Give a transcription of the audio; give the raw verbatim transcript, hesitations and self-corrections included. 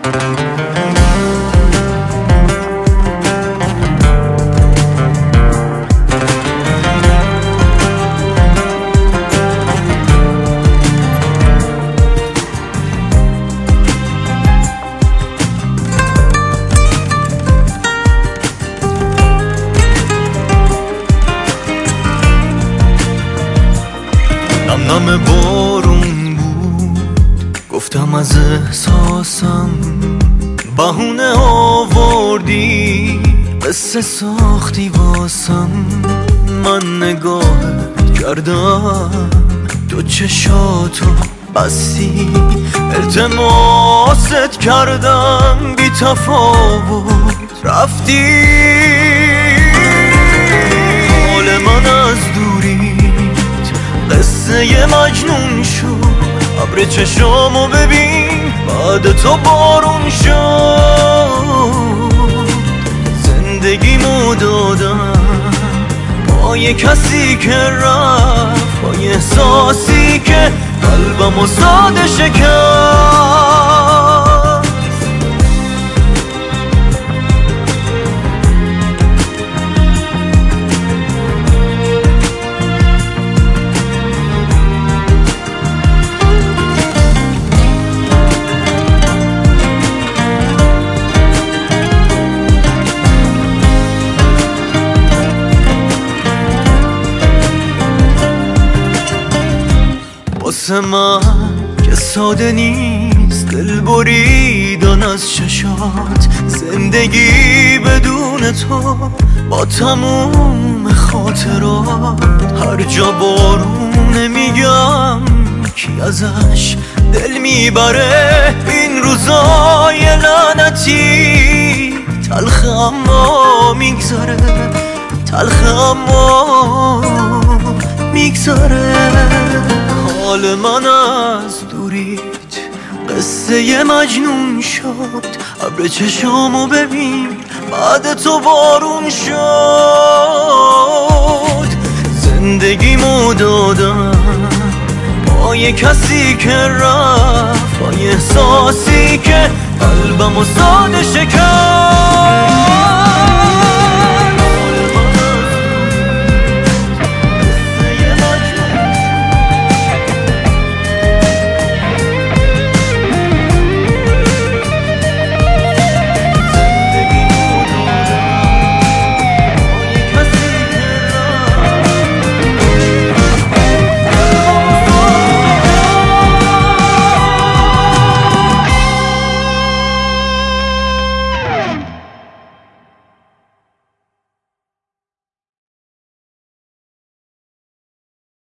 نم بارون بود، گفتم از احساسم بهونه آوردی، قصه ساختی واسم. من نگاهت کردم، تو چشاتو بستی، التماست کردم، بی تفاوت رفتی. حال من از دوری قصه مجنون شد، ابر چشامو ببین بعد تو بارون شد. زندگیمو دادم با یه کسی که رفت، با یه احساسی که قلبمو ساده شکست. واسه من که ساده نیست دل بریدن از چشات، زندگی بدون تو با تموم خاطرات. هر جا بارونه میگم کی ازش دل میبره، این روزای لعنتی تلخ اما میگذره، تلخ اما میگذره. حال من از دوریت قصه مجنون شد، ابر چشامو ببین بعد تو بارون شد. زندگیمو دادم با یه کسی که رفت، با یه احساسی که قلبمو ساده شکست.